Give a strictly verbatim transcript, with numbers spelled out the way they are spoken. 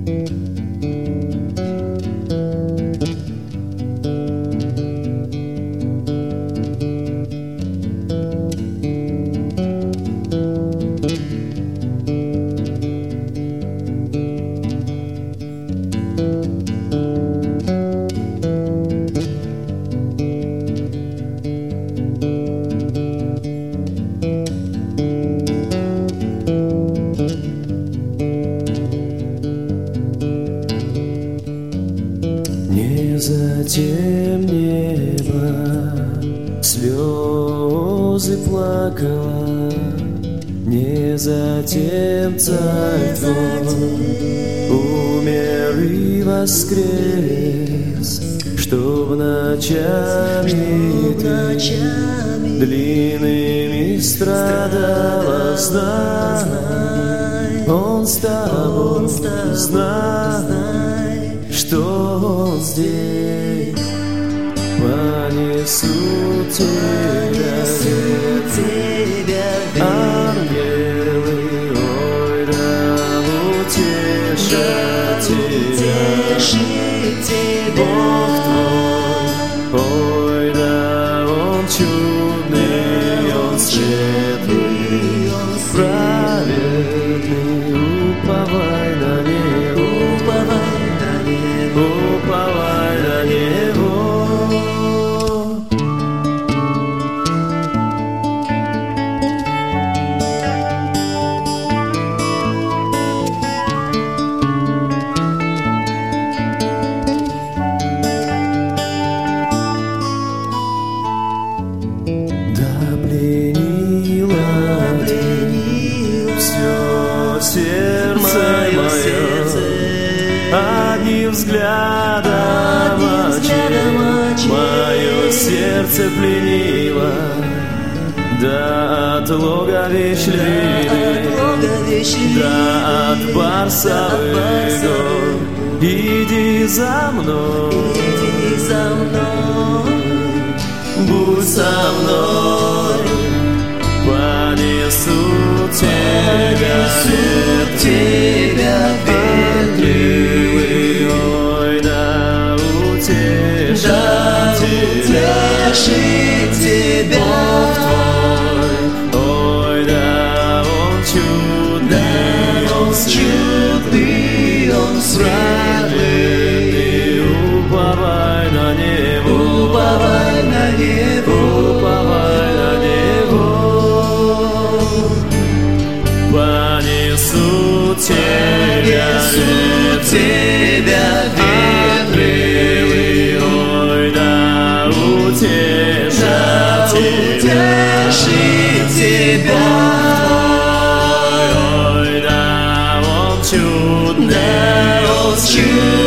Затем небо слезы плакало, не затем Царь Твой умер и воскрес, чтоб ночами Ты длинными страдала. Знай, Он с тобой, знай, что Он здесь. Понесут тебя, ангелы, ой, да утешат тебя. Бог твой, ой, да Он чудный, Он светлый, праведный, уповай на Него, уповай на Него, уповай на Него. Сердце мое, одним взглядом очей мое сердце пленило, да от логовищ львиных, да от барсовых гор. Иди за мной, будь со мной, понесут тебя, тебя ветрилы, ой, да утешат тебя, Бог твой, ой, да Он чудный, Он чудный, Он праведный, уповай на Него, уповай на Него, уповай на Него. Понесут тебя, тебя ветрилы, ой, да утешат тебя, ой, да Он чудный, Он чудный.